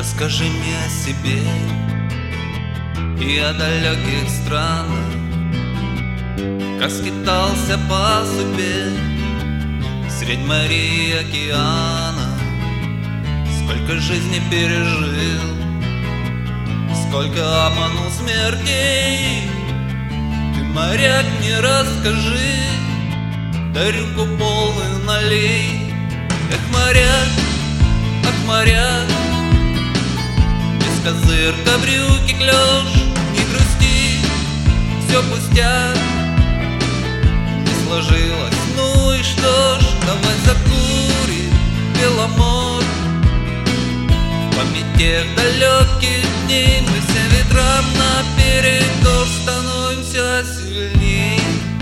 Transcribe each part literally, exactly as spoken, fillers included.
Расскажи мне о себе и о далеких странах, как скитался по судьбе средь морей и океана. Сколько жизни пережил, сколько обманул смертей. Ты, моряк, мне расскажи, да рюмку полную налей. Эх, моряк, ах, моряк, без козырка брюки клёш. Не грусти, всё пустяк, не сложилось, ну и что ж. Давай закурим Беломор. В память тех далеких дней мы все ветрам наперекор становимся сильней.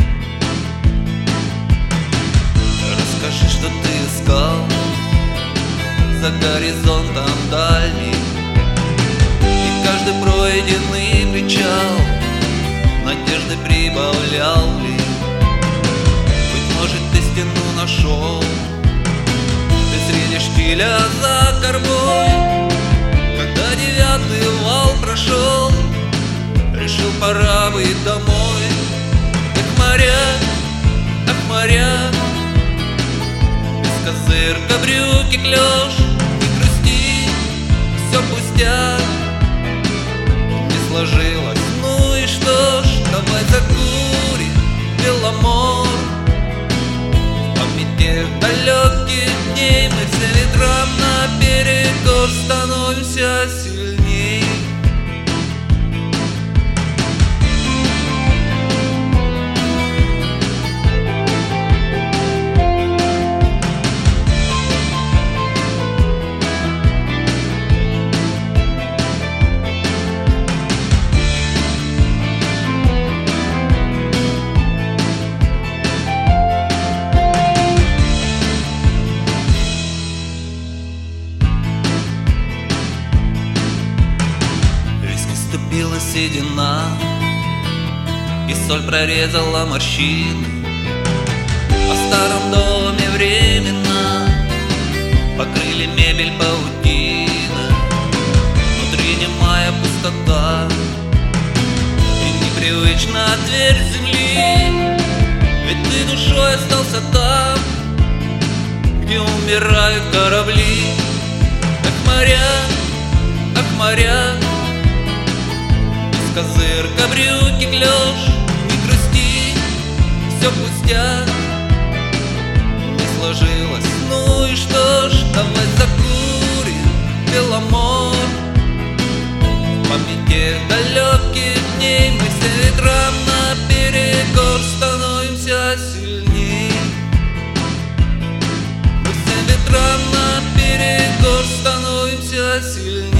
Расскажи, что ты искал за горизонтом дальним, и каждый пройденный причал надежды прибавлял ли. Быть может, ты стену нашел, ты среди штиля за кормой. Когда девятый вал прошел, решил, пора быть домой. Эх, моряк, ах, моряк, без козырка брюки клёш. Не грусти, всё пустяк, не сложилось, ну и что ж. Давай закурим Беломор. В память тех далеких дней мы все ветрам наперекор становимся сильней. Ступила седина, и соль прорезала морщины. О старом доме временно покрыли мебель паутина. Внутри немая пустота и непривычна дверь земли. Ведь ты душой остался там, где умирают корабли. Ах, моряк, ах, моряк, козырка брюки клёш. Не грусти, всё пустяк, не сложилось, ну и что ж. Давай закурим Беломор. В память тех далеких дней мы все ветрам наперекор становимся сильней. Мы все ветрам наперекор становимся сильней.